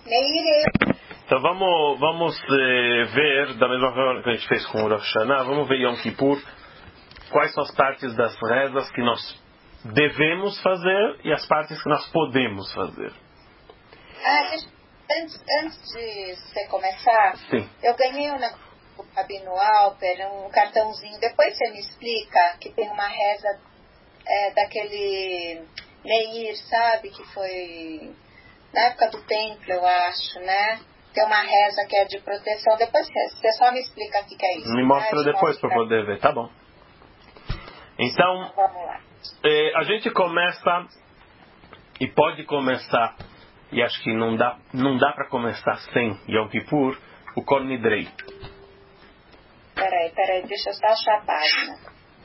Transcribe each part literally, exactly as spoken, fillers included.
Então vamos, vamos eh, ver, da mesma forma que a gente fez com o Rosh Hashanah, vamos ver Yom Kippur, quais são as partes das rezas que nós devemos fazer e as partes que nós podemos fazer. Ah, antes, antes de você começar, Sim. Eu ganhei um do Rabino Alper, um cartãozinho, depois você me explica que tem uma reza é, daquele Meir, sabe, que foi na época do templo, eu acho, né? Tem uma reza que é de proteção. Depois você só me explica o que é isso. Me mostra tá? depois para poder ver, tá bom. Então, vamos lá. Eh, a gente começa, e pode começar, e acho que não dá, não dá para começar sem Yom Kippur, o Kol Nidrei. Peraí, peraí, deixa eu só achar a página.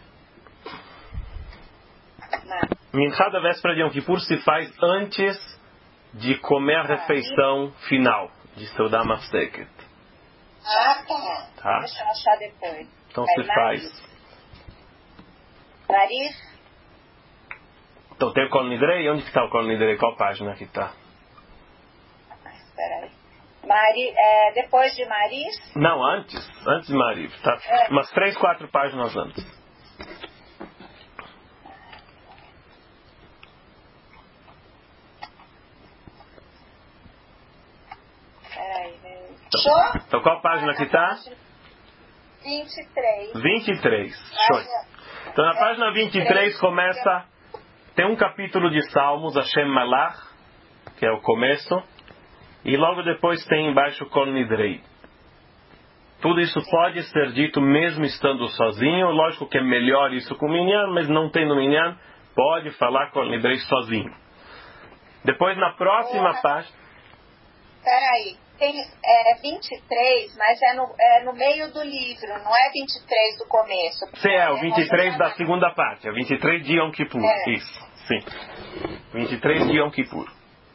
Minchá da véspera de Yom Kippur se faz antes de comer a refeição final de Seudá Mafseket. Ah, tá. Tá? Deixa eu achar depois. Então é, se faz. Marir? Então tem o Kol Nidrei. Onde está o Kol Nidrei? Qual página que está? Espera aí. Mari, é, depois de Marir? Não, antes. Antes de Marir. Tá? É. Umas três, quatro páginas antes. Então, então qual página que está? vinte e três. vinte e três. Show. Então na página vinte e três começa... Tem um capítulo de Salmos, Hashem Malach, que é o começo. E logo depois tem embaixo Kol Nidrei. Tudo isso pode ser dito mesmo estando sozinho. Lógico que é melhor isso com o Minyan, mas não tendo Minyan, pode falar Kol Nidrei sozinho. Depois na próxima Porra. página... Peraí. Tem é, vinte e três, mas é no, é no meio do livro, não é vinte e três do começo. Sim, é o vinte e três da segunda parte, é vinte e três de Yom Kippur. É. Isso, sim. vinte e três de Yom Kippur.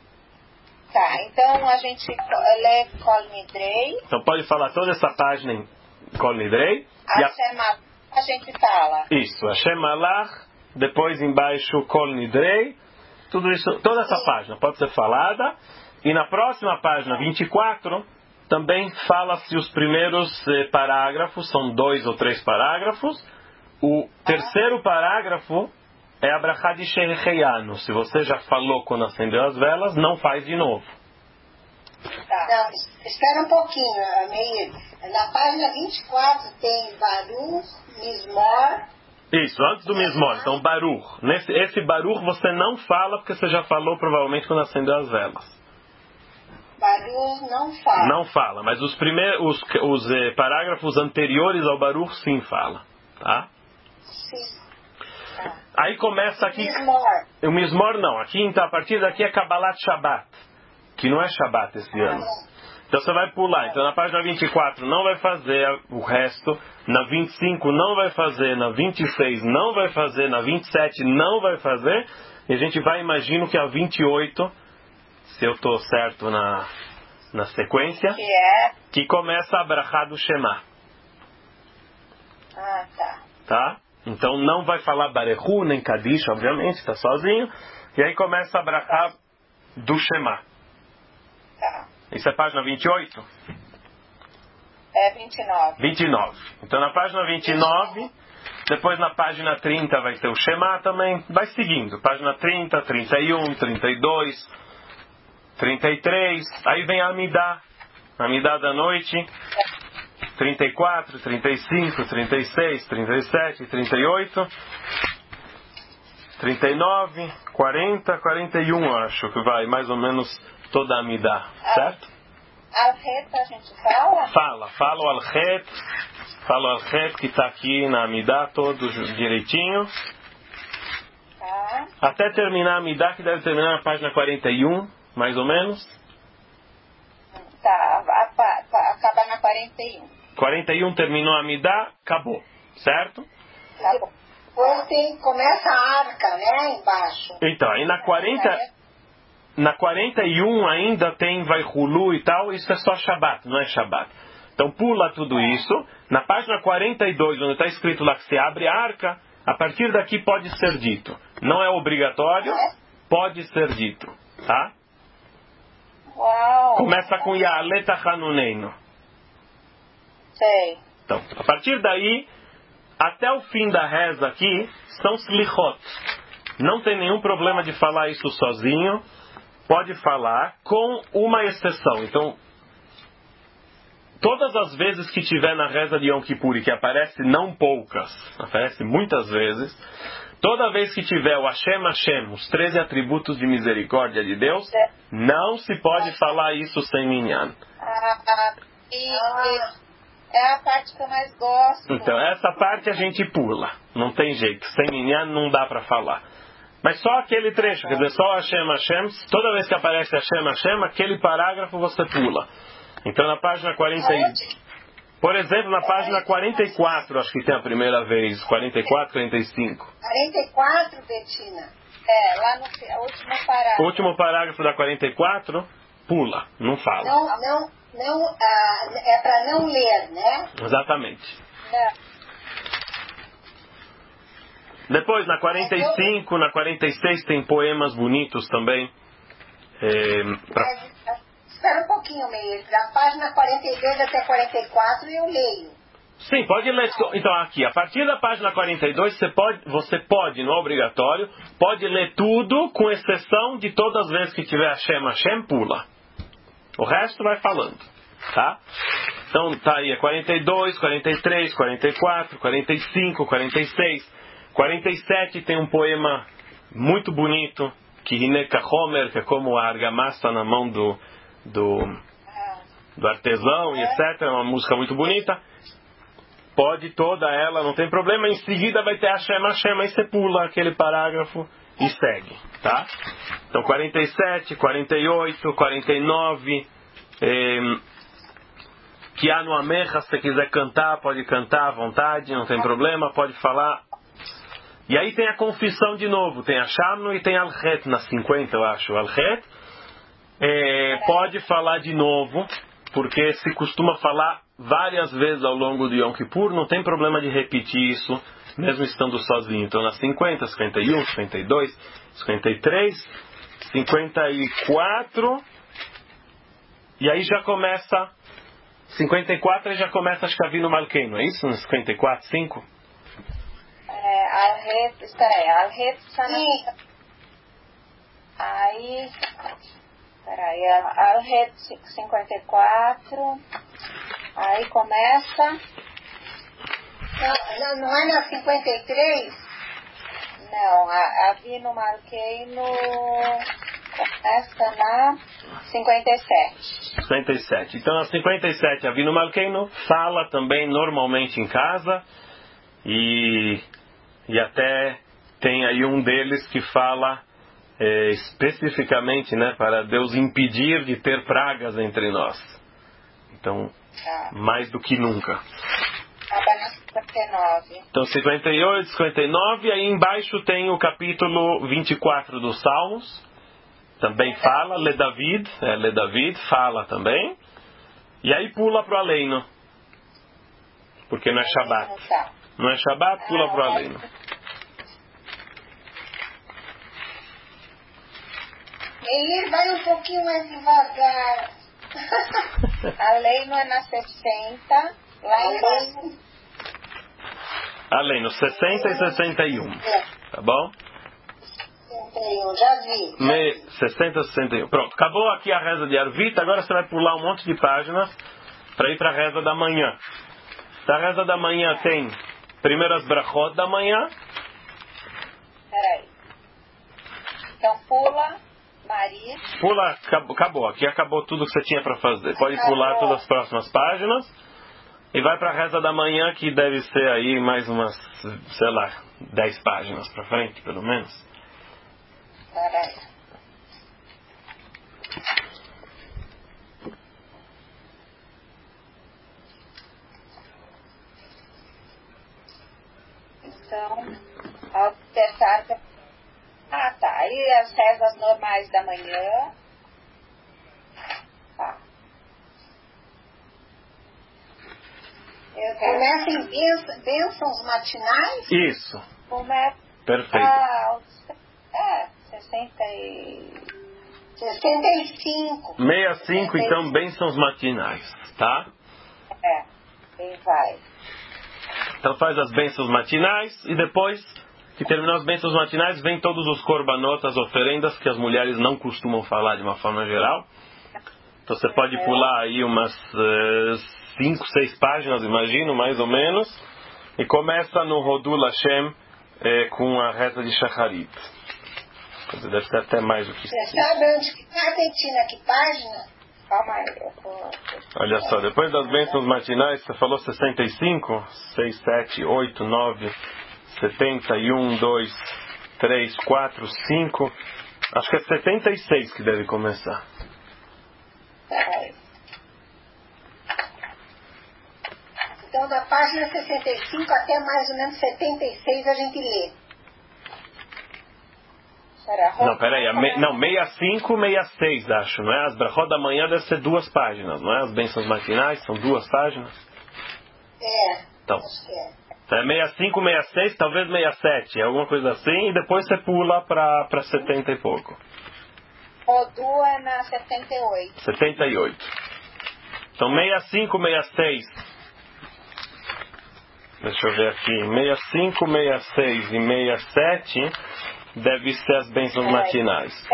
Tá, então a gente lê Kol Nidrei. Então pode falar toda essa página em Kol Nidrei. Hashem Malach, a gente fala. Isso, Hashem Malach, depois embaixo Kol Nidrei. Tudo isso, toda essa sim. página pode ser falada. E na próxima página, vinte e quatro, também fala-se os primeiros eh, parágrafos, são dois ou três parágrafos. O terceiro parágrafo é a Brachá de Shehecheyanu. Se você já falou quando acendeu as velas, não faz de novo. Tá. Não, espera um pouquinho, Meir. Na página vinte e quatro tem Baruch, Mismor. Isso, antes do Mismor. Então, Baruch. Nesse, esse Baruch você não fala porque você já falou provavelmente quando acendeu as velas. Baruch não fala. Não fala, mas os primeiros, os, os eh, parágrafos anteriores ao Baruch sim fala, tá? Sim. Tá. Aí começa aqui. Mismor. O Mismor não. Aqui, então, a partir daqui é Kabbalat Shabbat, que não é Shabbat esse ano. Então você vai pular. Então na página vinte e quatro não vai fazer o resto, na vinte e cinco não vai fazer, na vinte e seis não vai fazer, na vinte e sete não vai fazer, e a gente vai, imagino que a vinte e oito, se eu estou certo na, na sequência, Que é? que começa a Brachá do Shema. Ah, tá. Tá? Então não vai falar Barehu, nem Kadish, obviamente, está sozinho. E aí começa a Brachá do Shema. Tá. Isso é página vinte e oito? É vinte e nove. vinte e nove. Então na página vinte e nove, depois na página trinta vai ter o Shema também. Vai seguindo. Página trinta, trinta e um, trinta e dois, trinta e três. Aí vem a Amidá. A Amidá da noite. trinta e quatro, trinta e cinco, trinta e seis, trinta e sete, trinta e oito, trinta e nove, quarenta, quarenta e um, acho que vai mais ou menos toda a Amidá, certo? Al-Het a gente fala? Fala, fala o Al-Het, fala o Al-Het que está aqui na Amidá, todo direitinho. Tá. Até terminar a Amidá, que deve terminar na página quarenta e um, mais ou menos. Tá, a, a, a, acaba na quarenta e um. quarenta e um terminou a Amidá, acabou, certo? Tá bom. Depois tem, começa a arca, né, embaixo. Então, aí na quarenta... Na quarenta e um ainda tem vai Hulu e tal, isso é só Shabbat, não é Shabbat. Então pula tudo isso. Na página quarenta e dois, onde está escrito lá que se abre a arca, a partir daqui pode ser dito. Não é obrigatório, pode ser dito. Tá? Uau! Começa com Ya'ale Tachanuneinu. Sei. Então, a partir daí, até o fim da reza aqui, são Slichot. Não tem nenhum problema de falar isso sozinho. Pode falar com uma exceção. Então, todas as vezes que tiver na reza de Yom Kippur, e que aparece não poucas, aparece muitas vezes, toda vez que tiver o Hashem Hashem, os treze atributos de misericórdia de Deus, não se pode falar isso sem minyan. Ah, e... É a parte que eu mais gosto. Então, essa parte a gente pula. Não tem jeito. Sem minyan não dá para falar. Mas só aquele trecho, quer dizer, só Hashem Hashem, toda vez que aparece Hashem Hashem, aquele parágrafo você pula. Então, na página quarenta e... Por exemplo, na página quarenta e quatro, acho que tem a primeira vez. quarenta e quatro, quarenta e cinco. quarenta e quatro, Betina. É, lá no último parágrafo. O último parágrafo da quarenta e quatro, pula, não fala. Não, não. Não, ah, é para não ler, né? Exatamente. Não. Depois, na quarenta e cinco, na quarenta e seis, tem poemas bonitos também. É, pra... Mas, espera um pouquinho, Meir. Da página quarenta e dois até quarenta e quatro eu leio. Sim, pode ler. Então, aqui, a partir da página quarenta e dois, você pode, você pode, não é obrigatório, pode ler tudo, com exceção de todas as vezes que tiver Hashem, Hashem, pula. O resto vai falando, tá? Então tá aí, é quarenta e dois, quarenta e três, quarenta e quatro, quarenta e cinco, quarenta e seis, quarenta e sete tem um poema muito bonito, que Hineka Homer, que é como a argamassa na mão do, do, do artesão e etcétera. É uma música muito bonita. Pode toda ela, não tem problema. Em seguida vai ter Hashem, Hashem, aí você pula aquele parágrafo e segue, tá? Então quarenta e sete, quarenta e oito, quarenta e nove, eh, que há no Amecha, se você quiser cantar, pode cantar à vontade, não tem problema, pode falar. E aí tem a confissão de novo, tem a Shamnu e tem Al-Het na cinquenta, eu acho. Al-Het eh, pode falar de novo, porque se costuma falar várias vezes ao longo do Yom Kippur, não tem problema de repetir isso, mesmo estando sozinho. Então, nas cinquenta, cinquenta e um, cinquenta e dois, cinquenta e três, cinquenta e quatro, e aí já começa, cinquenta e quatro e já começa, acho que a vir no Malkeino, é isso? No cinquenta e quatro, cinco? É, Al-Het, espera aí, Al-Het está na... Aí, espera aí, Al-Het cinquenta e quatro, aí começa... Não, não, não é na cinquenta e três? Não, a, a Vino Malkeino começa na cinquenta e sete. cinquenta e sete. Então, na cinquenta e sete, a Vino Malkeino fala também normalmente em casa e, e até tem aí um deles que fala é, especificamente, né, para Deus impedir de ter pragas entre nós. Então, ah. mais do que nunca. cinquenta e nove. Então, cinquenta e oito, cinquenta e nove, aí embaixo tem o capítulo vinte e quatro dos Salmos, também fala, Le David, é, Le David, fala também, e aí pula para o Aleino, porque não é Shabat. Não é Shabat, pula para o Aleino. Ele vai um pouquinho mais devagar. Aleino é na sessenta, lá em... Além no sessenta e sessenta e um, tá bom? sessenta e um, já vi. Me, sessenta, sessenta e um. Pronto, acabou aqui a reza de Arvit, agora você vai pular um monte de páginas para ir para a reza da manhã. A reza da manhã tem primeiras brachot da manhã. Peraí. Então pula, Maria. Pula, acabou, acabou, aqui acabou tudo que você tinha para fazer. Pode acabou. Pular todas as próximas páginas. E vai para a reza da manhã, que deve ser aí mais umas, sei lá, dez páginas para frente, pelo menos. Peraí. Então, ao despertar... Ah, tá. Aí as rezas normais da manhã. Tá. Eu começo em bênçãos, bênçãos matinais? Isso. Começa... Perfeito. Ah, é, sessenta e... sessenta e cinco. sessenta e cinco, então, bênçãos matinais, tá? É, quem vai? Então faz as bênçãos matinais e depois que terminar as bênçãos matinais, vem todos os korbanot, as oferendas que as mulheres não costumam falar de uma forma geral. Então você pode pular aí umas cinco, seis páginas, imagino, mais ou menos, e começa no Rodul Hashem eh, com a reza de Shacharit. Deve ser até mais do que isso. Você sabe onde que está, Betina? Que página? Calma aí, eu vou... Olha só, depois das bênçãos matinais, você falou sessenta e cinco, seis, sete, oito, nove, setenta e um, dois, três, quatro, cinco. Acho que é setenta e seis que deve começar. Peraí. Então, da página sessenta e cinco até mais ou menos setenta e seis a gente lê. Será? Não, peraí. Me, não, sessenta e cinco, sessenta e seis, acho, não é? As brachot da manhã deve ser duas páginas, não é? As bênçãos matinais são duas páginas. É, então, acho que é. É sessenta e cinco, sessenta e seis, talvez sessenta e sete, alguma coisa assim, e depois você pula para setenta e pouco. Rodu é na setenta e oito. setenta e oito. Então sessenta e cinco, sessenta e seis. Deixa eu ver aqui. sessenta e cinco, sessenta e seis e sessenta e sete deve ser as bênçãos matinais.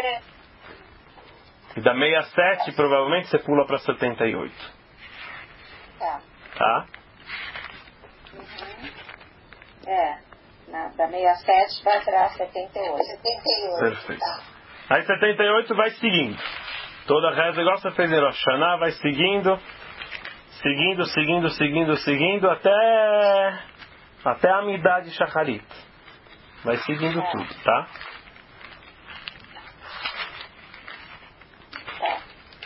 E da sessenta e sete provavelmente você pula para setenta e oito. Tá. Tá? Uhum. É. Na, da sessenta e sete vai para setenta e oito. setenta e oito. Perfeito. Tá. Aí setenta e oito vai seguindo. Toda a reza, igual você fez em Rosh Hashanah, vai seguindo, seguindo, seguindo, seguindo, seguindo, até, até a Midah de Shacharit. Vai seguindo é. tudo, tá? Tá.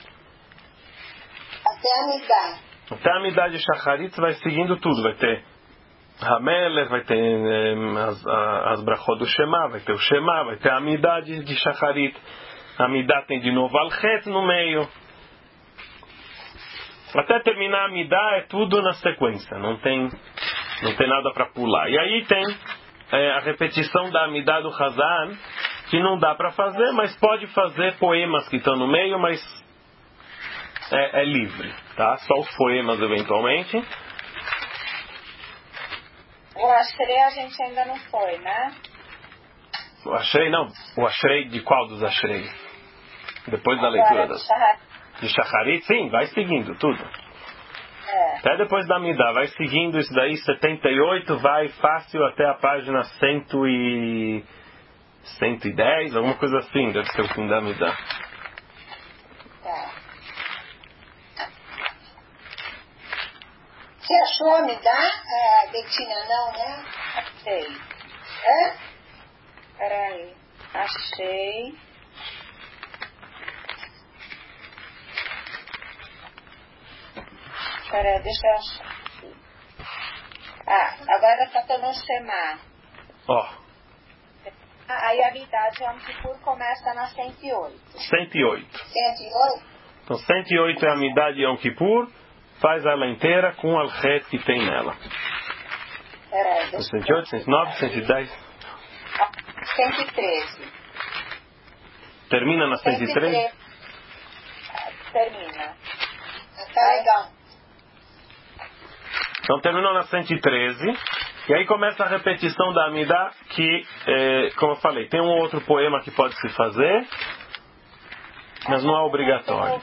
Até a Midah. Até a Midah de Shacharit vai seguindo tudo. Vai ter Hamelech, vai ter eh, as, as brachot do Shema, vai ter o Shema, vai ter a Midah de, de Shacharit. A Midah tem de novo Al-Het no meio. Até terminar a Midah é tudo na sequência, não tem, não tem nada para pular. E aí tem é, a repetição da Midah do Hazan, que não dá para fazer, mas pode fazer poemas que estão no meio, mas é, é livre, tá? Só os poemas eventualmente. O Ashrei a gente ainda não foi, né? O Ashrei não. O Ashrei de qual dos Ashrei? Depois da Agora, leitura das... de Shacharit. De Shacharit, sim, vai seguindo tudo. É. Até depois da Midah, vai seguindo isso daí, setenta e oito, vai fácil até a página cem e... cento e dez, alguma coisa assim, deve ser o fim da Midah. Tá. Você achou a Midah? É, Betina, não, né? Achei. Hã? Peraí. Achei. Peraí, deixa eu achar. Ah, agora só estou no Shema. Ó. Aí a Midah de Yom Kippur começa na cento e oito. cento e oito. cento e oito? Então cento e oito é a Midah de Yom Kippur, faz ela inteira com o Al-Het que tem nela. Peraí, deixa cento e oito, cento e nove, cento e dez. cento e treze. Termina na cento e treze? Termina. Tá legal. Então terminou na cento e treze. E aí começa a repetição da Amidah, que, eh, como eu falei, tem um outro poema que pode se fazer, mas não é obrigatório.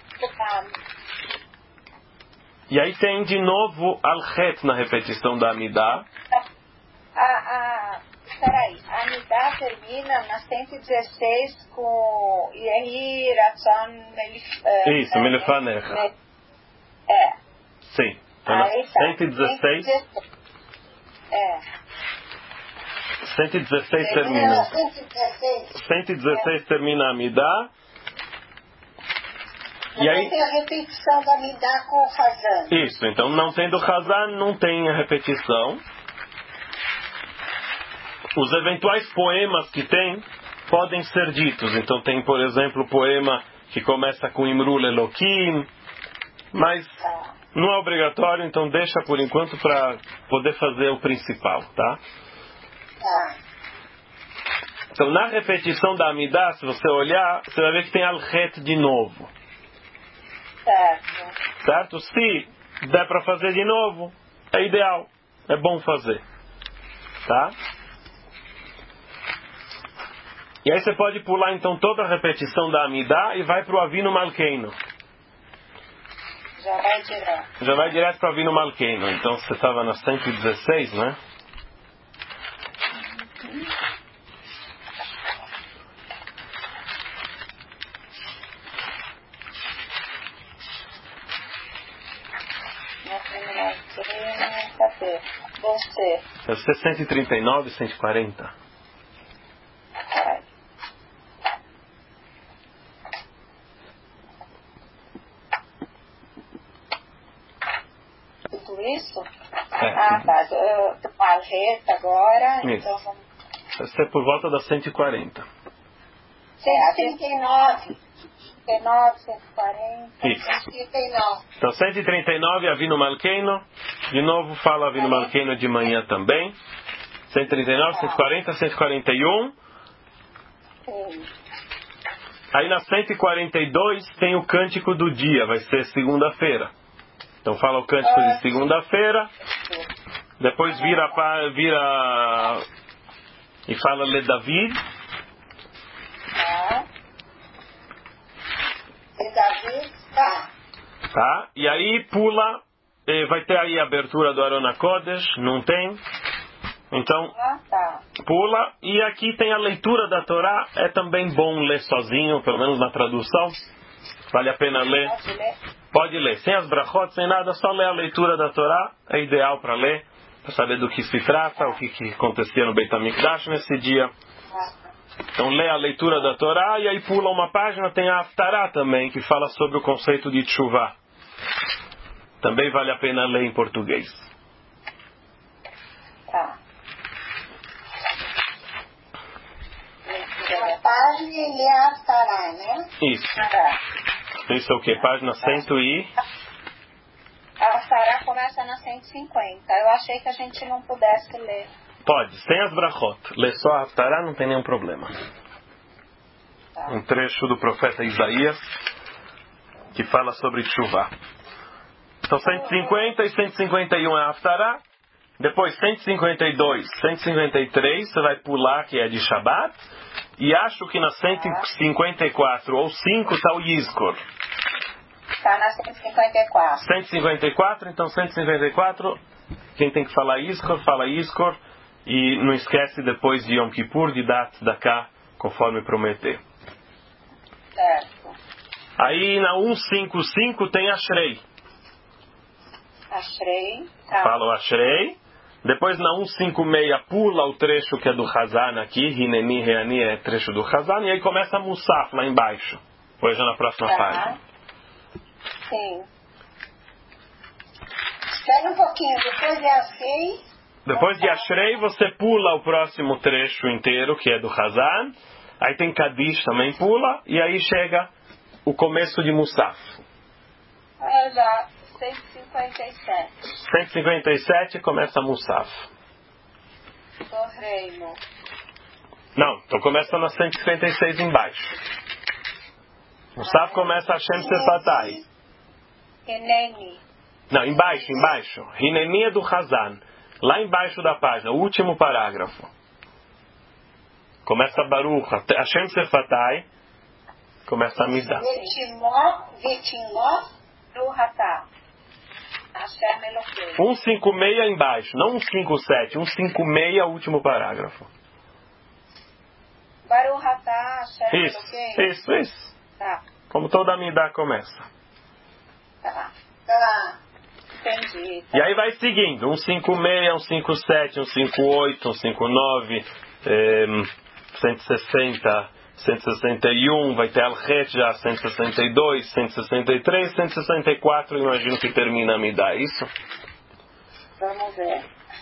E aí tem de novo Al-Het na repetição da Amidah. Ah, ah, peraí, a Amidah termina na cento e dezesseis com Yehi Ratzon Melif... Isso, Melifanecha. É. Sim. Então na Aí tá. cento e dezesseis... É. cento e dezesseis termina. cento e dezesseis termina a Amidah. E aí tem a repetição da Amidah com o Hazan. Isso, então não tendo Hazan, não tem a repetição. Os eventuais poemas que tem podem ser ditos. Então tem, por exemplo, o poema que começa com Imrul Elokim, mas Tá. não é obrigatório, então deixa por enquanto para poder fazer o principal, tá? Tá. Então, na repetição da Amidah, se você olhar, você vai ver que tem Al-Het de novo. Certo. Certo? Se der para fazer de novo, é ideal. É bom fazer. Tá? E aí você pode pular então toda a repetição da Amidah e vai para o Avinu Malkeinu. Já vai direto. Já vai direto para o Avinu Malkeinu. Então você estava na cento e dezesseis, né? Cadê? Você. Deve ser cento e trinta e nove, cento e quarenta. Vai. Tudo isso? É, ah, tudo. tá. Eu, a reta agora, Isso. então vamos. Deve ser por volta das cento e quarenta. cento e trinta e nove. cento e trinta e nove, cento e quarenta. Isso. cento e trinta e nove. Então, cento e trinta e nove, Avinu Malkeinu. De novo, fala Avinu Malkeinu de manhã também. cento e trinta e nove, cento e quarenta, cento e quarenta e um. Sim. Aí na cento e quarenta e dois tem o cântico do dia, vai ser segunda-feira. Então fala o cântico de segunda-feira. Depois vira, pa- vira e fala Le David. Tá. E Davi, tá. Tá? E aí pula, eh, vai ter aí a abertura do Aron HaKodesh, não tem? Então Ah, tá. pula, e aqui tem a leitura da Torá, é também bom ler sozinho, pelo menos na tradução, vale a pena ler. Pode ler? Pode ler, sem as brachot, sem nada, só ler a leitura da Torá, é ideal para ler, para saber do que se trata, o que, que acontecia no Beit HaMikdash nesse dia. Então lê a leitura da Torá e aí pula uma página, tem a Haftará também, que fala sobre o conceito de Teshuvah. Também vale a pena ler em português. Tá. A página ele é a Haftará, né? Isso. Tá. Isso é o quê? Página cento e... A Haftará começa na cento e cinquenta. Eu achei que a gente não pudesse ler. Pode, sem as brachot. Lê só a Haftará, não tem nenhum problema. Tá. Um trecho do profeta Isaías que fala sobre Teshuvah. Então cento e cinquenta e cento e cinquenta e um é a Haftará. Depois cento e cinquenta e dois, cento e cinquenta e três você vai pular, que é de Shabbat. E acho que na cento e cinquenta e quatro ou cinco está o Yizkor. Está na cento e cinquenta e quatro. cento e cinquenta e quatro, então cento e cinquenta e quatro, quem tem que falar Yizkor, fala Yizkor. E não esquece depois de Yom Kippur de dar tzedakah, conforme prometer. Certo. Aí na cento e cinquenta e cinco tem Ashrei. Ashrei. Tá. Fala o Ashrei. Depois na cento e cinquenta e seis pula o trecho que é do Hazan aqui. Hineni, Reani é trecho do Hazan. E aí começa a Musaf lá embaixo. Depois já na próxima Tá. página. Sim. Espera um pouquinho. Depois de Ashrei. Depois de Ashrei você pula o próximo trecho inteiro que é do Hazan. Aí tem Kadish também pula. E aí chega o começo de Musaf. Exato. cento e cinquenta e sete. cento e cinquenta e sete começa Musaf. Do reino. Não, então começa na cento e cinquenta e seis embaixo. Musaf começa Hashem Sefatai. Hineni. Não, embaixo, embaixo. Hineni é do Hazan. Lá embaixo da página, o último parágrafo. Começa Baruch, Hashem Sefatai. Começa a Midah. Vitimó, Vitimó do Hatá. Hashem Eloquei. cento e cinquenta e seis embaixo, não cento e cinquenta e sete. cento e cinquenta e seis, o último parágrafo. Baruch Hatá, Hashem Isso, Eloquei. isso, isso. Tá, Como toda a Midah começa. tá. Tá. Entendi. Tá. E aí vai seguindo. cento e cinquenta e seis, cento e cinquenta e sete, cento e cinquenta e oito, cento e cinquenta e nove, eh, cento e sessenta, cento e sessenta e um, vai ter Al-Het já, cento e sessenta e dois, cento e sessenta e três, cento e sessenta e quatro, imagino que termina a Midah, é isso? Vamos ver.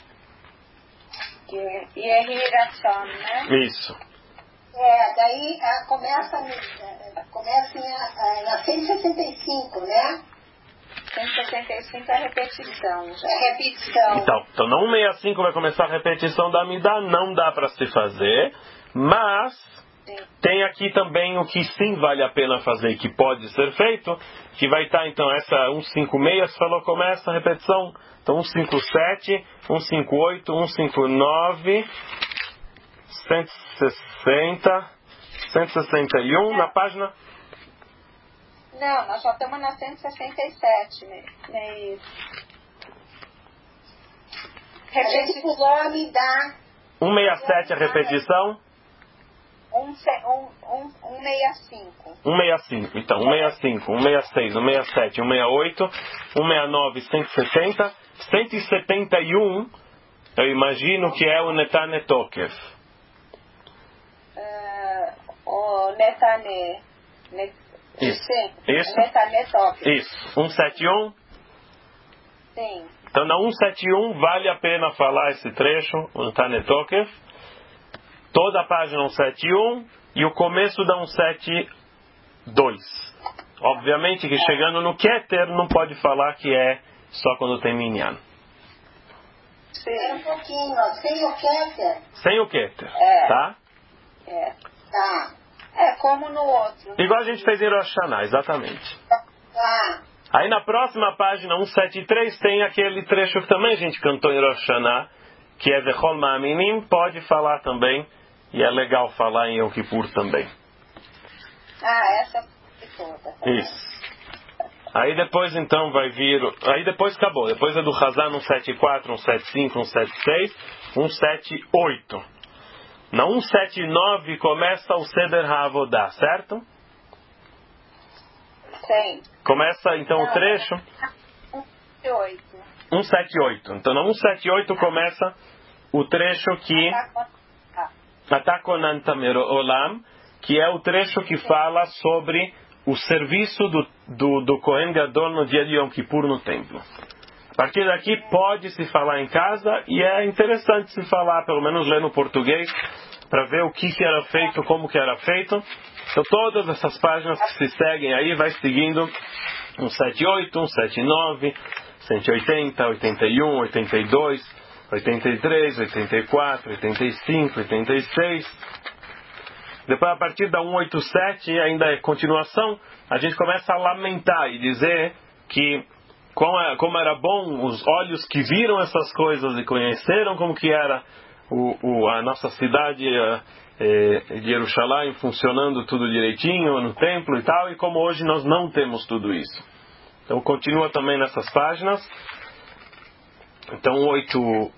E é irrigação, né? Isso. É, daí a, começa, a, começa em, a, na cento e sessenta e cinco, né? cento e sessenta e cinco é repetição. É repetição. Então, então na cento e sessenta e cinco vai começar a repetição da Midah, não dá para se fazer, Mas tem aqui também o que sim vale a pena fazer e que pode ser feito, que vai estar então essa cento e cinquenta e seis, você falou, começa a repetição. Então cento e cinquenta e sete, cento e cinquenta e oito, cento e cinquenta e nove, cento e sessenta, cento e sessenta e um na página... Não, nós já estamos na cento e sessenta e sete, né? Meio. Repete o nome da... cento e sessenta e sete a repetição. cento e sessenta e cinco. cento e sessenta e cinco, então, cento e sessenta e cinco, cento e sessenta e seis, cento e sessenta e sete, cento e sessenta e oito, cento e sessenta e nove, cento e setenta, cento e setenta e um, eu imagino que é o Netane Tokef. Uh, o Netane... Net, isso. Sim, Isso. Netane Tokef. Isso. cento e setenta e um. Sim. Então, na cento e setenta e um, vale a pena falar esse trecho, o Netane Tokef. Toda a página cento e setenta e um e o começo da cento e setenta e dois. Obviamente que chegando no Keter não pode falar que é só quando tem Minyan. Sim. Um pouquinho, sem o Keter. Sem o Keter, é. tá? É, tá. É como no outro. Igual a gente fez em Rosh Hashanah, exatamente. Tá. Aí na próxima página cento e setenta e três tem aquele trecho que também a gente cantou em Rosh Hashanah, que é Vechol Ma'aminim, pode falar também. E é legal falar em Yom Kippur também. Ah, essa é toda. Tá. Isso. Aí depois então vai vir... Aí depois acabou. Depois é do Hazan cento e setenta e quatro, cento e setenta e cinco, cento e setenta e seis, cento e setenta e oito. Na cento e setenta e nove começa o Seder HaAvodah, certo? Sim. Começa então Não, o trecho... cento e setenta e oito. cento e setenta e oito. Então na cento e setenta e oito começa o trecho que... Atakonan Tamer Olam, que é o trecho que fala sobre o serviço do, do, do Kohen Gadol no dia de Yom Kippur no templo. A partir daqui pode-se falar em casa e é interessante se falar, pelo menos ler no português, para ver o que, que era feito, como que era feito. Então todas essas páginas que se seguem aí, vai seguindo cento e setenta e oito, cento e setenta e nove, cento e oitenta, oitenta e um, oitenta e dois... oitenta e três, oitenta e quatro, oitenta e cinco, oitenta e seis. Depois, a partir da cento e oitenta e sete, ainda é continuação, a gente começa a lamentar e dizer que como era bom os olhos que viram essas coisas e conheceram como que era o, o, a nossa cidade é, de Jerusalém funcionando tudo direitinho no templo e tal, e como hoje nós não temos tudo isso. Então continua também nessas páginas. Então, oito...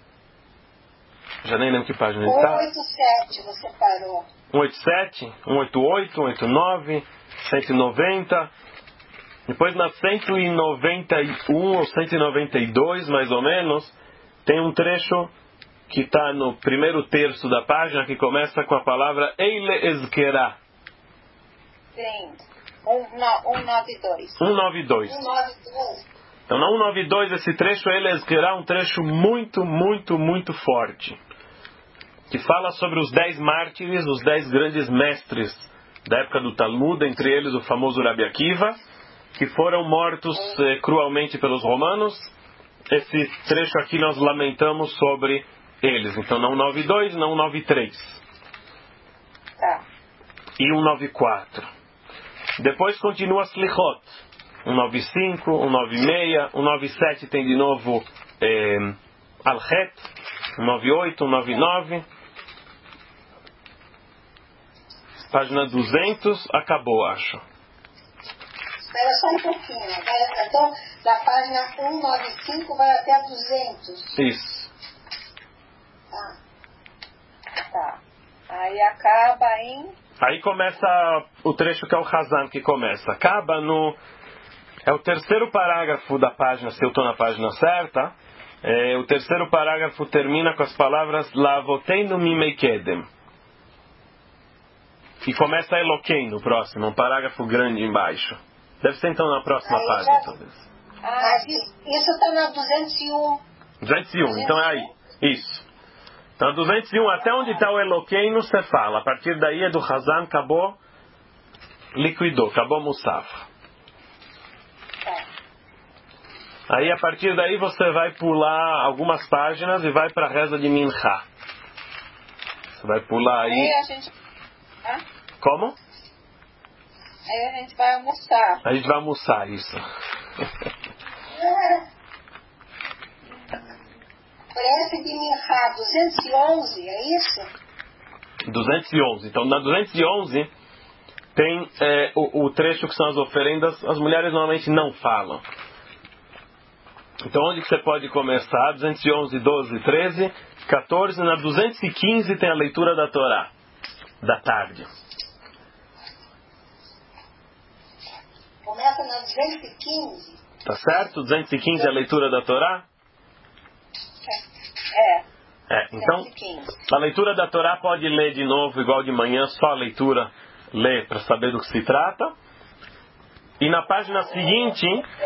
Já nem lembro que página ele está. cento e oitenta e sete, você parou. cento e oitenta e sete, cento e oitenta e oito, cento e oitenta e nove, cento e noventa. Depois, na cento e noventa e um ou cento e noventa e dois, mais ou menos, tem um trecho que está no primeiro terço da página, que começa com a palavra Eile Ezkerá. Sim. cento e noventa e dois. cento e noventa e dois. cento e noventa e dois. Então, na cento e noventa e dois, esse trecho, ele é um trecho muito, muito, muito forte. Que fala sobre os dez mártires, os dez grandes mestres da época do Talmud, entre eles o famoso Rabi Akiva, que foram mortos eh, cruelmente pelos romanos. Esse trecho aqui nós lamentamos sobre eles. Então, na cento e noventa e dois, na cento e noventa e três. Tá. E cento e noventa e quatro. Depois continua Slichot. cento e noventa e cinco, cento e noventa e seis, cento e noventa e sete tem de novo eh, Al-Het, cento e noventa e oito, cento e noventa e nove. Página duzentos, acabou, acho. Espera só um pouquinho. Vai, então, da página cento e noventa e cinco vai até a duzentos. Isso. Tá. Tá. Aí acaba em... Aí começa o trecho que é o Hazan que começa. Acaba no... É o terceiro parágrafo da página, se eu estou na página certa. É, o terceiro parágrafo termina com as palavras Lavoteinu Mimeikedem. E começa Eloquém no próximo, um parágrafo grande embaixo. Deve ser então na próxima aí página, já... talvez. Ah, isso está na duzentos e um. duzentos e um, então é aí. Isso. Então, duzentos e um, até onde está o Eloqueino, você fala. A partir daí é do Hazan, acabou, liquidou, acabou Musaf. Aí, a partir daí, você vai pular algumas páginas e vai para a reza de Mincha. Você vai pular aí. Aí a gente... Ah? Como? Aí a gente vai almoçar. A gente vai almoçar, isso. Parece de Minhá duzentos e onze, é isso? duzentos e onze. Então, na duzentos e onze tem é, o, o trecho que são as oferendas. As mulheres normalmente não falam. Então, onde que você pode começar? duzentos e onze, doze, treze, quatorze. Na duzentos e quinze tem a leitura da Torá, da tarde. Começa na duzentos e quinze. Tá certo? duzentos e quinze é a leitura da Torá? É. É, então, a leitura da Torá pode ler de novo, igual de manhã, só a leitura, ler para saber do que se trata. E na página seguinte,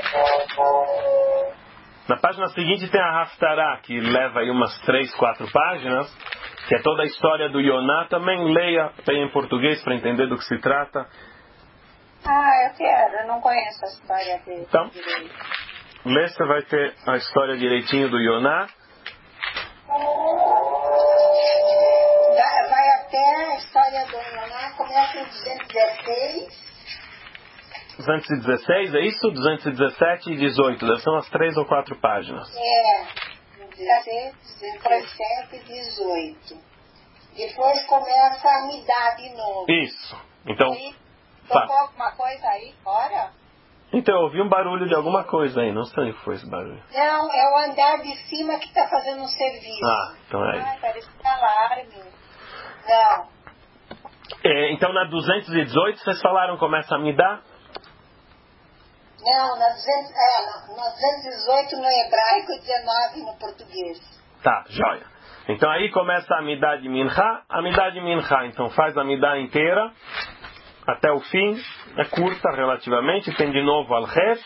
na página seguinte tem a Haftarah, que leva aí umas três, quatro páginas, que é toda a história do Yoná. Também leia, leia em português para entender do que se trata. Ah, eu quero, eu não conheço a história dele. Então, lê, você vai ter a história direitinho do Yoná. Vai até a história do Yoná, começa em duzentos e dezesseis. duzentos e dezesseis, é isso? duzentos e dezessete e dezoito. Deve ser umas três ou quatro páginas. É, dezesseis, dezessete e dezoito. Depois começa a me dar de novo. Isso. Então, E tocou alguma coisa aí fora? Então, eu ouvi um barulho de alguma coisa aí. Não sei o que foi esse barulho. Não, é o andar de cima que está fazendo um serviço. Ah, então é isso. Ai, parece um alarme. Não. É, então, na duzentos e dezoito, vocês falaram começa a me dar? Não, na, duzentos, é, na, na duzentos e dezoito no hebraico e dezenove no português. Tá, joia. Então aí começa a Amidah de Minchá. Amidah de Minchá, então faz a Amidah inteira até o fim. É curta relativamente, tem de novo Al-Ref.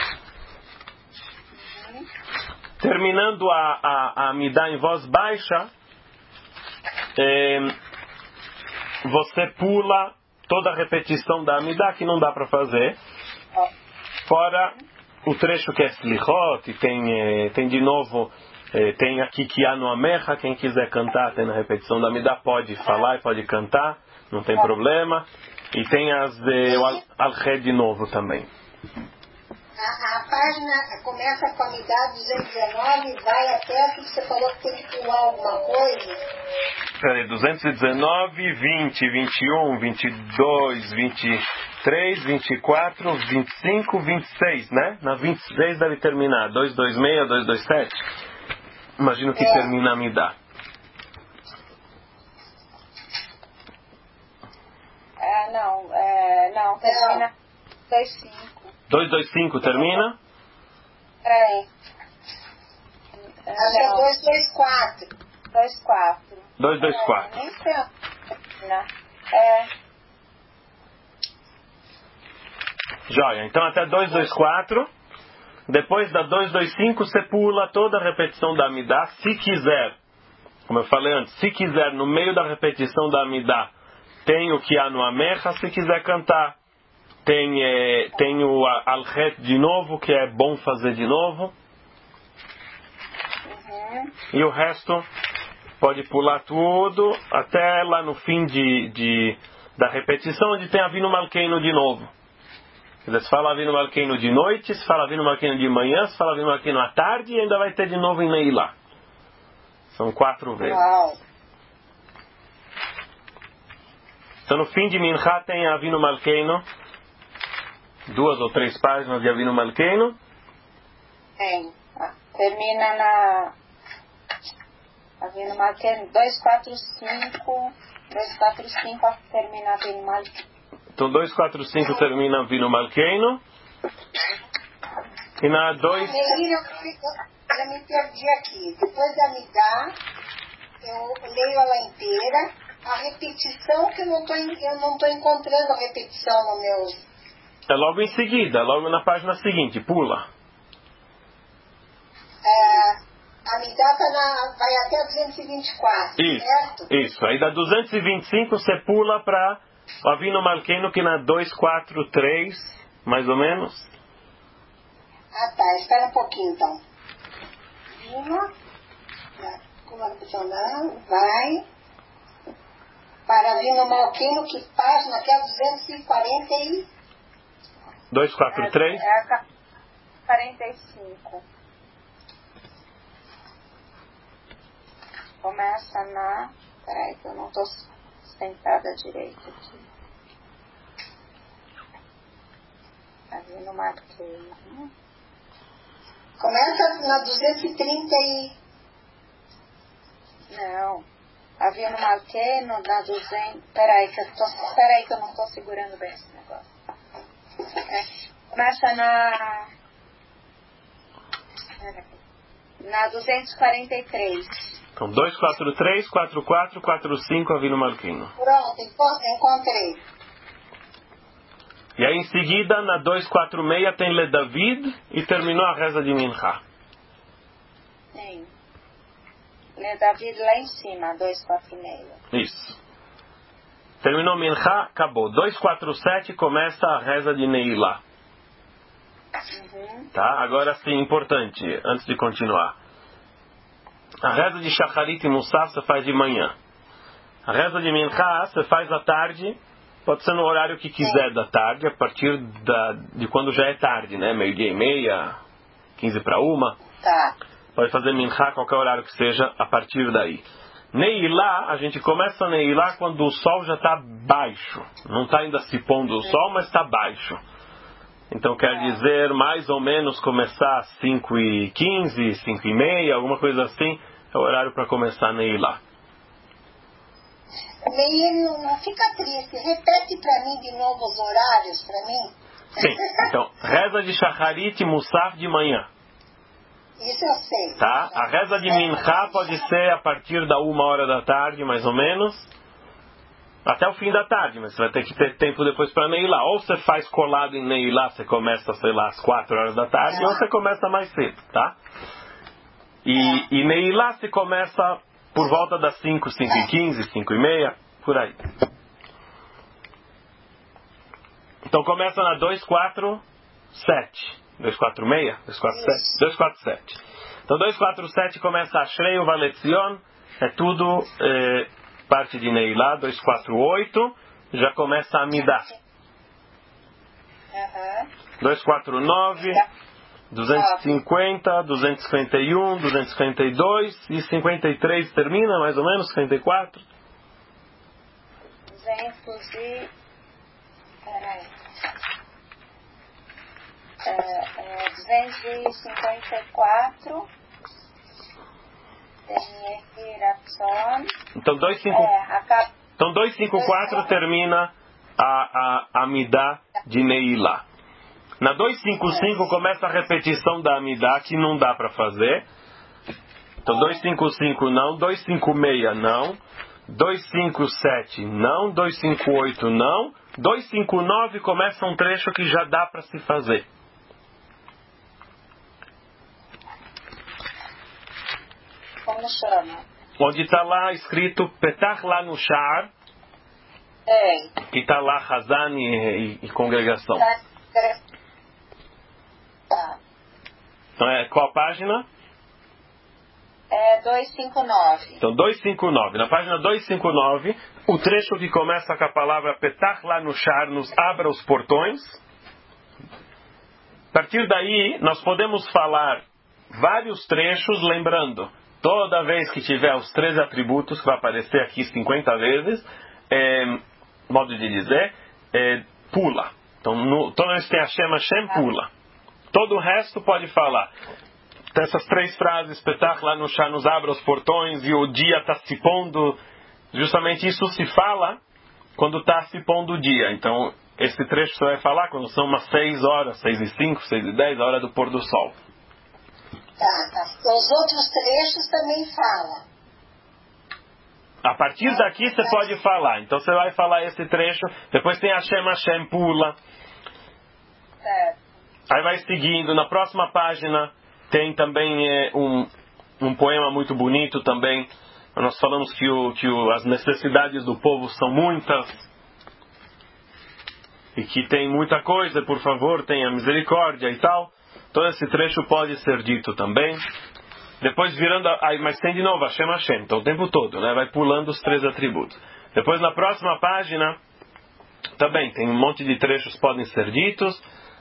Uhum. Terminando a, a, a Amidah em voz baixa, é, você pula toda a repetição da Amidah que não dá para fazer. Fora o trecho que é Slichot, e tem, tem de novo, tem aqui que há no Amecha, quem quiser cantar, tem na repetição da Amidah, pode falar e pode cantar, não tem problema. E tem as de Al-Hed de novo também. A, a página começa com a Amidah duzentos e dezenove e vai até que você falou que tem que pular alguma coisa. Peraí, duzentos e dezenove, vinte, vinte e um, vinte e dois, vinte e três, vinte e quatro, vinte e cinco, vinte e seis, né? Na vinte e seis deve terminar. duzentos e vinte e seis, duzentos e vinte e sete. Imagino que é. Termina a Amidah. Ah, não. É, não, termina dois cinco. duzentos e vinte e cinco termina? Peraí. Acho que é duzentos e vinte e quatro. duzentos e quatro. duzentos e vinte e quatro. É, nem sei. É. Joia, então até duzentos e vinte e quatro. Depois da duzentos e vinte e cinco você pula toda a repetição da Amidah. Se quiser, como eu falei antes, se quiser no meio da repetição da Amidah tem o que há no Amecha. Se quiser cantar tem, é, tem o Al-Het de novo, que é bom fazer de novo. Uhum. E o resto pode pular tudo até lá no fim de, de, da repetição, onde tem Avinu Malkeinu de novo. Se fala Avinu Malkeinu de noite, se fala Avinu Malkeinu de manhã, se fala Avinu Malkeinu à tarde, e ainda vai ter de novo em Neilá. São quatro vezes. Uau. Então no fim de Minchá tem Avinu Malkeinu, duas ou três páginas de Avinu Malkeinu. Tem. Termina na Avinu Malkeinu dois, quatro, cinco. dois, quatro, cinco termina Avinu Malkeinu. Então dois, quatro, cinco termina Avinu Malkeinu. E na dois... Eu me perdi aqui. Depois da Amidah, eu leio ela inteira. A repetição que eu não tô, eu não estou encontrando a repetição no meu... É logo em seguida, logo na página seguinte. Pula. É, a Amidah tá na, vai até duzentos e vinte e quatro, isso, certo? Isso. Aí da duzentos e vinte e cinco você pula para o Avinu Malkeinu, que na duzentos e quarenta e três, mais ou menos. Ah, tá. Espera um pouquinho, então. Uma. Como é que funciona? Vai. Para Avinu Malkeinu, que página que é duzentos e quarenta e... duzentos e quarenta e três? É, é a quarenta e cinco. Começa na... Peraí que eu não estou sentada direito aqui. Avinu Malkeinu. Começa na duzentos e trinta e... Não. Avinu Malkeinu na duzentos... Peraí que, eu tô... Peraí que eu não estou segurando bem esse negócio. É. Começa na... Na duzentos e quarenta e três. Então, duzentos e quarenta e três, quarenta e quatro, quarenta e cinco, Avinu Malkeinu. Pronto, encontrei. E aí, em seguida, na duzentos e quarenta e seis, tem Le David e terminou a reza de Mincha. Sim. Le David lá em cima, duzentos e quarenta e seis. Isso. Terminou Mincha, acabou. duzentos e quarenta e sete começa a reza de Neilá. Uhum. Tá? Agora sim, importante, antes de continuar. A reza de Shacharit e Musaf você faz de manhã. A reza de Mincha você faz à tarde, pode ser no horário que quiser da tarde, a partir da, de quando já é tarde, né? Meio-dia e meia, quinze para uma. Tá. Pode fazer Mincha qualquer horário que seja a partir daí. Neilá, a gente começa a Neilá quando o sol já está baixo. Não está ainda se pondo o sol, mas está baixo. Então quer dizer, mais ou menos, começar às cinco e quinze, cinco e meia, alguma coisa assim, é o horário para começar a Neilá. Meio, não fica triste. Repete para mim de novo os horários, para mim. Sim, então, reza de Shacharit e Musaf de manhã. Isso eu sei. Tá? A reza de Mincha pode ser a partir da uma hora da tarde, mais ou menos, até o fim da tarde, mas você vai ter que ter tempo depois para Neilá. Ou você faz colado em Neilá, você começa, sei lá, às quatro horas da tarde, ah. ou você começa mais cedo, tá? E, ah. e Neilá se começa por volta das cinco, cinco e quinze, cinco e meia, por aí. Então começa na duzentos e quarenta e sete. duzentos e quarenta e seis? duzentos e quarenta e sete? duzentos e quarenta e sete. Então duzentos e quarenta e sete começa Ashrei Uvaletzion, é tudo... É, parte de Neilá, duzentos e quarenta e oito, já começa a Amidah. Uhum. duzentos e quarenta e nove, duzentos e cinquenta, duzentos e cinquenta e um, duzentos e cinquenta e dois e cinquenta e três termina, mais ou menos, cinquenta e quatro. duzentos e... Peraí. É, é, duzentos e cinquenta e quatro... Então duzentos e cinquenta e quatro, é, então duzentos e cinquenta e quatro termina a, a, a Amidah de Neilá. Na duzentos e cinquenta e cinco começa a repetição da Amidah, que não dá para fazer. Então duzentos e cinquenta e cinco não, duzentos e cinquenta e seis não, duzentos e cinquenta e sete não, duzentos e cinquenta e oito não, duzentos e cinquenta e nove começa um trecho que já dá para se fazer. Como chama? Onde está lá escrito Petach lá no Shar, é. que está lá Hazan e, e, e congregação. Tá. Então é qual página? É duzentos e cinquenta e nove. Então duzentos e cinquenta e nove. Na página duzentos e cinquenta e nove, o trecho que começa com a palavra Petach lá no Shar, nos abra os portões. A partir daí, nós podemos falar vários trechos, lembrando, toda vez que tiver os três atributos, que vai aparecer aqui cinquenta vezes, é, modo de dizer, é, pula. Então, no, toda vez que tem Hashem, Hashem, pula. Todo o resto pode falar. Essas três frases, Petach lá no chá, nos abra os portões, e o dia está se pondo. Justamente isso se fala quando está se pondo o dia. Então, esse trecho você vai falar quando são umas seis horas, seis e cinco, seis e dez, a hora do pôr do sol. Tá, tá. Os outros trechos também falam. A partir daqui você pode falar. Então você vai falar esse trecho. Depois tem Hashem, Hashem, pula. Certo. Aí vai seguindo. Na próxima página tem também é, um, um poema muito bonito também. Nós falamos que, o, que o, as necessidades do povo são muitas. E que tem muita coisa. Por favor, tenha misericórdia e tal. Todo esse trecho pode ser dito também. Depois virando... Aí, mas tem de novo Hashem, Hashem. Então o tempo todo, né? Vai pulando os três atributos. Depois na próxima página, também tem um monte de trechos que podem ser ditos.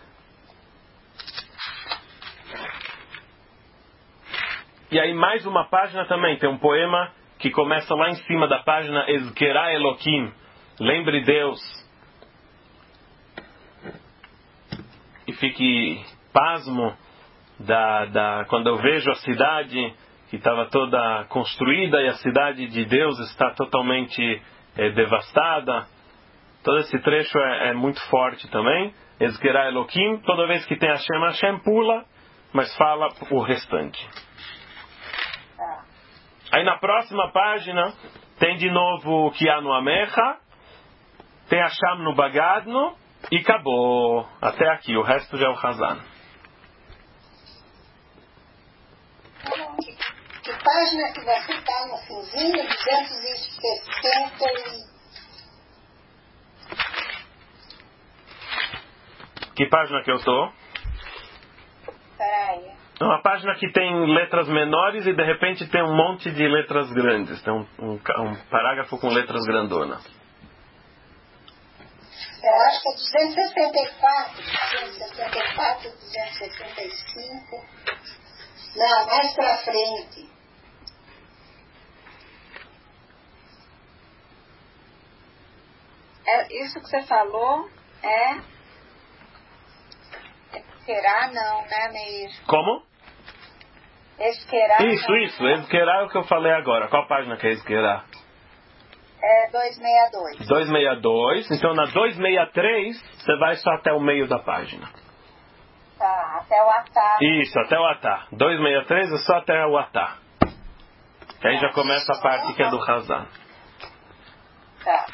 E aí mais uma página também, tem um poema que começa lá em cima da página, Ezkerá Elokim, lembre Deus. E fique pasmo da, da, quando eu vejo a cidade que estava toda construída e a cidade de Deus está totalmente é, devastada. Todo esse trecho é, é muito forte também. Ezkerá Elokim, toda vez que tem Hashem, Hashem pula, mas fala o restante. Aí na próxima página tem de novo Kianu Amecha, tem Hasham no Bagadno e acabou. Até aqui, o resto já é o Hazan. Que, que página que você está no finzinho? duzentos e sessenta e... Que página que eu estou? Peraí. Uma página que tem letras menores e de repente tem um monte de letras grandes. Tem um, um, um parágrafo com letras grandonas. Eu acho que é duzentos e sessenta e quatro, duzentos e sessenta e quatro, duzentos e sessenta e cinco. Não, mais pra frente. É, isso que você falou é... Esquerá não, né, Meir? Como? Esquerá Isso, não. isso. Esquerá é o que eu falei agora. Qual página que é Esquerá? É duzentos e sessenta e dois. duzentos e sessenta e dois. Então na duzentos e sessenta e três você vai só até o meio da página. Tá, até o Atá. Isso, até o Atá. duzentos e sessenta e três é só até o Atá. Aí já começa a parte que é do Hazan. Tá.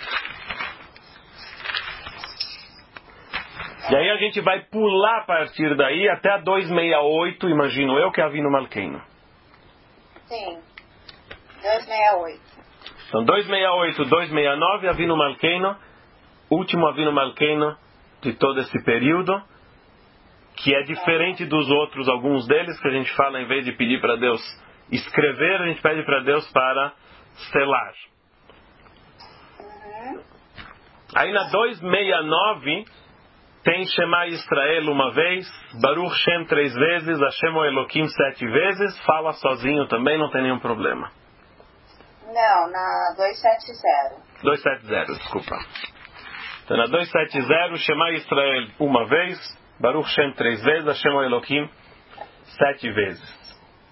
E aí a gente vai pular a partir daí até a duzentos e sessenta e oito, imagino eu, que é Avinu Malkeinu. Sim. duzentos e sessenta e oito. Então duzentos e sessenta e oito, duzentos e sessenta e nove, Avinu Malkeinu, último Avinu Malkeinu de todo esse período, que é diferente dos outros, alguns deles, que a gente fala, em vez de pedir para Deus escrever, a gente pede para Deus para selar. Uhum. Aí na duzentos e sessenta e nove tem Shema Israel uma vez, Baruch Shem três vezes, Hashem o Elokim sete vezes, fala sozinho também, não tem nenhum problema. Não, na duzentos e setenta. duzentos e setenta, desculpa. Então na duzentos e setenta, Shema Israel uma vez, Baruch Shem três vezes, Hashem o Elokim sete vezes.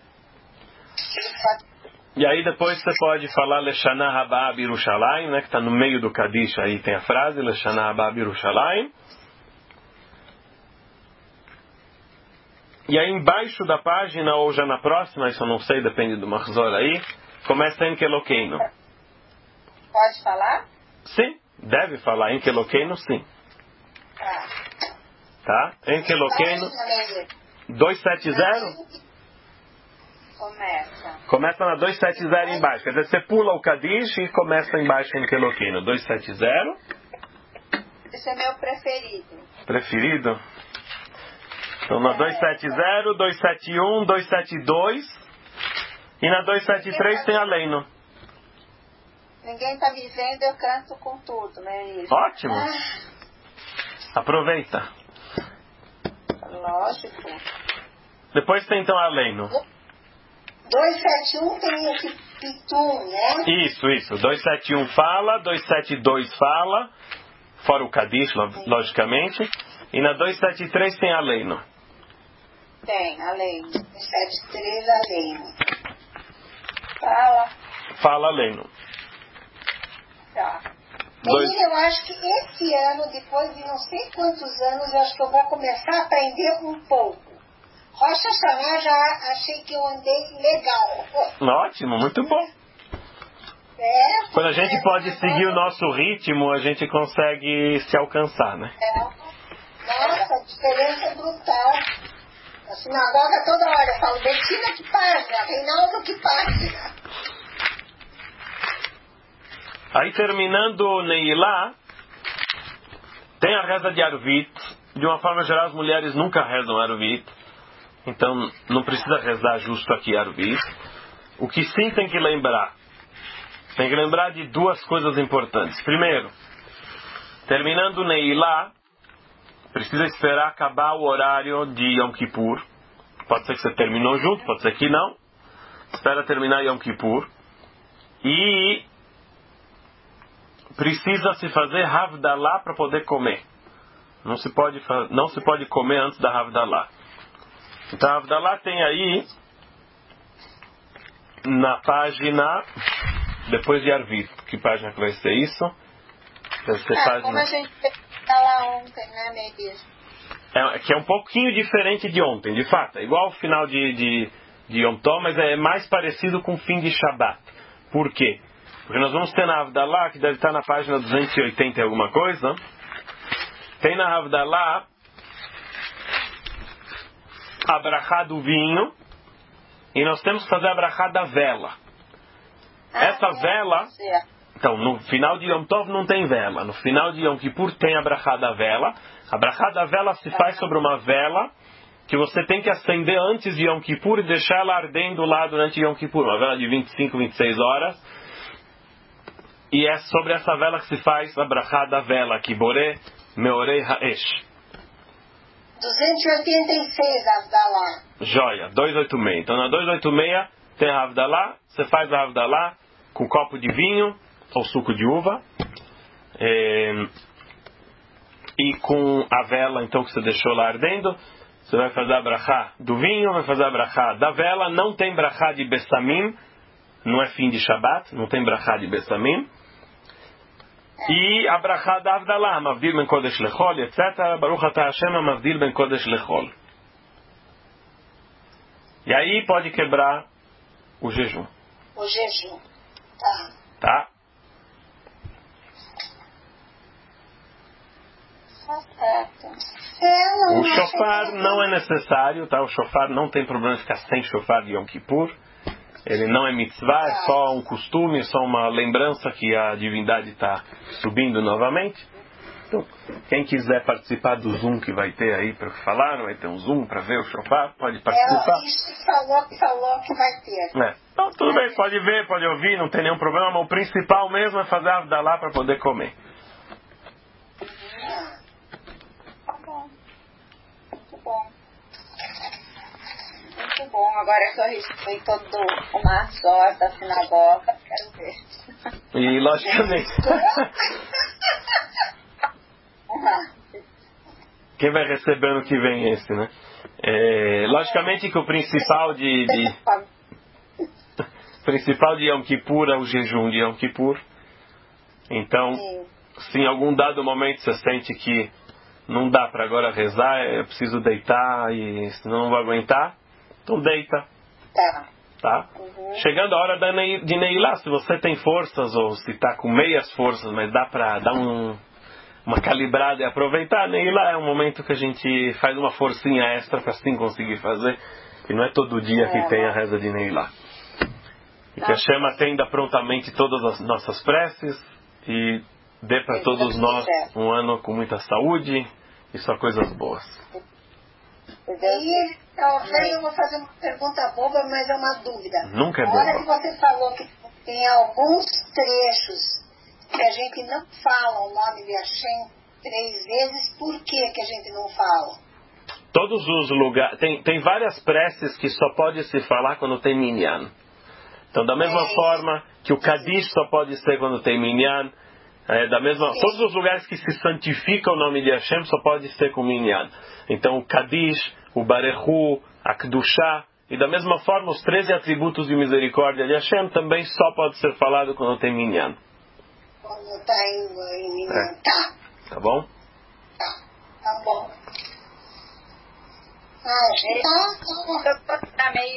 E aí depois você pode falar Leshana Haba Birushalayim, né, que está no meio do Kadish, aí tem a frase Leshana Haba Birushalayim. E aí embaixo da página, ou já na próxima, isso eu não sei, depende do Mahzor aí, começa em Kelokeinu. Pode falar? Sim, deve falar em Kelokeinu, sim. Tá. Tá? Em Kelokeinu, duzentos e setenta. Começa. Começa na duzentos e setenta embaixo. Quer dizer, você pula o Kadish e começa embaixo em Kelokeinu. duzentos e setenta. Esse é meu preferido. Preferido? Então na duzentos e setenta, duzentos e setenta e um, duzentos e setenta e dois e na duzentos e setenta e três tem a Leino. Ninguém está me vendo, eu canto com tudo, né? Ótimo. Ah, Aproveita. lógico. Depois tem então a Leino. duzentos e setenta e um tem esse pitum, né? Isso, isso. duzentos e setenta e um fala, duzentos e setenta e dois fala, fora o Kadish, logicamente. E na duzentos e setenta e três tem a Leino. Tem, a Leino. duzentos e setenta e três, a Leino. Fala. Fala a Leino. Tá. Dois... Menina, eu acho que esse ano, depois de não sei quantos anos, eu acho que eu vou começar a aprender um pouco. Rocha Hashanah já achei que eu andei legal. Ótimo, muito bom. É, Quando a gente é, pode é, seguir o nosso ritmo, a gente consegue se alcançar, né? É. Nossa, a diferença é brutal. A sinagoga toda hora eu falo, Betina que paga, Reinaldo que paga. Aí terminando Neilá, tem a reza de Arvit. De uma forma geral, as mulheres nunca rezam Arvit. Então não precisa rezar justo aqui Arvit. O que sim tem que lembrar tem que lembrar de duas coisas importantes. Primeiro, terminando o Neilá, precisa esperar acabar o horário de Yom Kippur. Pode ser que você terminou junto, pode ser que não. Espera terminar Yom Kippur. E precisa se fazer Havdalah para poder comer. Não se pode, não se pode comer antes da Havdalah. Então a Havdalah tem aí na página, depois de Arvit. Que página que vai ser isso? Deve ser ah, página... como a gente fez lá ontem, né, Meir? É, que é um pouquinho diferente de ontem, de fato. É igual o final de, de, de Yom Tov, mas é mais parecido com o fim de Shabbat. Por quê? Porque nós vamos ter na Havdalah, que deve estar na página duzentos e oitenta e alguma coisa. Tem na Havdalah a brachá do vinho. E nós temos que fazer a brachá da vela. Ah, Essa é, vela... é. Então, no final de Yom Tov não tem vela. No final de Yom Kippur tem a brachá da vela. A brachá da vela se faz sobre uma vela que você tem que acender antes de Yom Kippur e deixar ela ardendo lá durante Yom Kippur. Uma vela de vinte e cinco, vinte e seis horas. E é sobre essa vela que se faz a brachá da vela. Kibore Meorei Haesh. duzentos e oitenta e seis Havdalah. Joia, duzentos e oitenta e seis. Então na duzentos e oitenta e seis tem a Havdalah. Você faz a Havdalah com um copo de vinho ou suco de uva. É, e com a vela então que você deixou lá ardendo. Você vai fazer a brachá do vinho, vai fazer a brachá da vela. Não tem brachá de Bessamim. Não é fim de Shabbat. Não tem brachá de Bessamim. E a brachá da Havdalah, Mavdil ben Kodesh lechol, etcétera. Baruch atah Hashem, Mavdil ben Kodesh lechol. E aí pode quebrar o jejum. O jejum. Tá. Tá? Tá certo. É, não, O shofar não é necessário, tá? O shofar não tem problema de ficar sem shofar de Yom Kippur. Ele não é mitzvah, é só um costume, só uma lembrança que a divindade está subindo novamente. Então, quem quiser participar do Zoom que vai ter aí para falar, vai ter um Zoom para ver o shofar, pode participar. É, isso falou que falou que vai ter. É. Então, tudo bem, pode ver, pode ouvir, não tem nenhum problema, mas o principal mesmo é fazer a Havdalah para poder comer. Tá bom. Muito bom. Muito bom. Agora que eu registrei todo o Marzor da sinagoga, quero ver. E, logicamente... Quem vai receber ano que vem esse, né? É, logicamente que o principal de... de... principal de Yom Kippur é o jejum de Yom Kippur. Então, Sim. se em algum dado momento você sente que não dá para agora rezar, é preciso deitar e senão não vou aguentar, então deita. Tá. Tá? Uhum. Chegando a hora da ne- de Neilá, se você tem forças ou se está com meias forças, mas dá para dar um, uma calibrada e aproveitar, Neilá é um momento que a gente faz uma forcinha extra para assim conseguir fazer. E não é todo dia é. que tem a reza de Neilá. E que a Hashem atenda prontamente todas as nossas preces e dê para todos nós um ano com muita saúde e só coisas boas. E, talvez eu vou fazer uma pergunta boba, mas é uma dúvida. Nunca é boba. Na hora que você falou que tem alguns trechos que a gente não fala o nome de Hashem três vezes, por que que a gente não fala? Todos os lugares... Tem, tem várias preces que só pode se falar quando tem minyan. Então, da mesma é forma que o Kadish só pode ser quando tem minyan, é, da mesma, todos os lugares que se santifica o nome de Hashem só pode ser com minyan. Então, o Kadish, o Barechu, a Kedushá, e da mesma forma os treze atributos de misericórdia de Hashem também só pode ser falado quando tem minyan. Quando está em minyan, é. tá. Tá bom? Tá, tá bom. Ah, tá, tá bom.